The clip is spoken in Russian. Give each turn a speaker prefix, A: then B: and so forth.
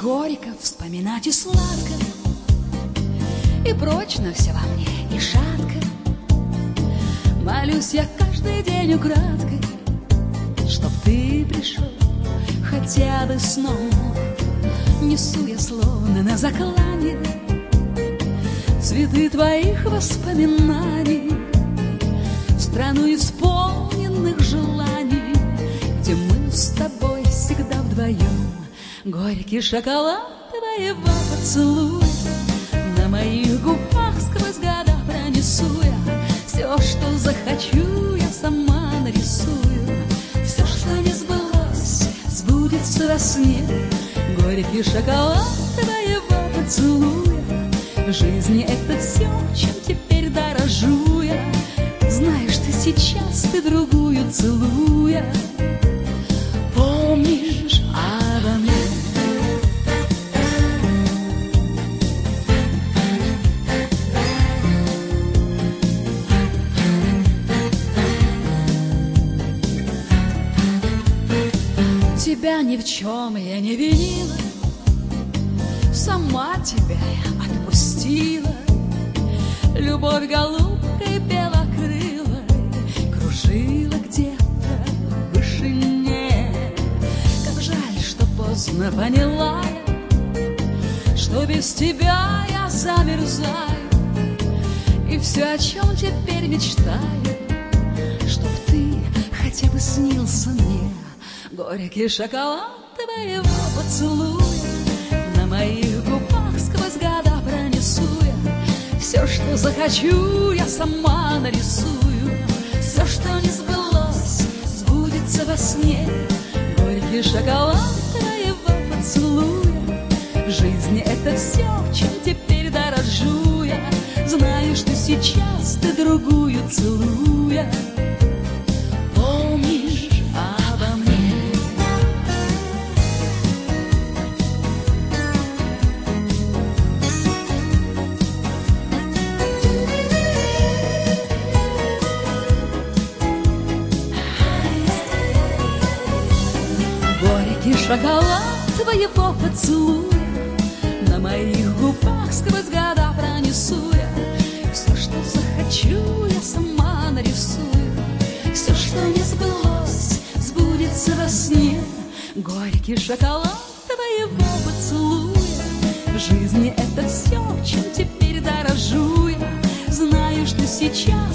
A: горько вспоминать и сладко, и прочно все во мне, и шатко. Молюсь я каждый день украдкой, чтоб ты пришел хотя бы сном. Несу я словно на заклане цветы твоих воспоминаний в страну исполненных желаний, где мы с тобой всегда вдвоем. Горький шоколад твоего поцелуя на моих губах сквозь года пронесу я. Все, что захочу, я сама нарисую. Все, что не сбылось, сбудется во сне. Горький шоколад твоего поцелуя. В жизни это все, чем теперь дорожу я. Знаешь, ты сейчас, ты другую целуя, помнишь обо мне. Тебя ни в чем я не винила, сама тебя я отпустила. Любовь голубкой белокрылой кружила где-то в вышине. Как жаль, что поздно поняла я, что без тебя я замерзаю. И все, о чем теперь мечтаю, чтоб ты хотя бы снился мне. Горький шоколад твоего поцелуя на моих губах сквозь года пронесу я. Все, что захочу, я сама нарисую. Все, что не сбылось, сбудется во сне. Горький шоколад твоего поцелуя. В жизни это все, чем теперь дорожу я. Знаю, что сейчас ты другую целуя, помнишь обо мне. Горький шоколад твоего поцелуя на моих губах сквозь года пронесу я. Все, что захочу, я сама нарисую. Все, что не сбылось, сбудется во сне. Горький шоколад твоего поцелуя. В жизни это все, чем теперь дорожу я. Знаю, что сейчас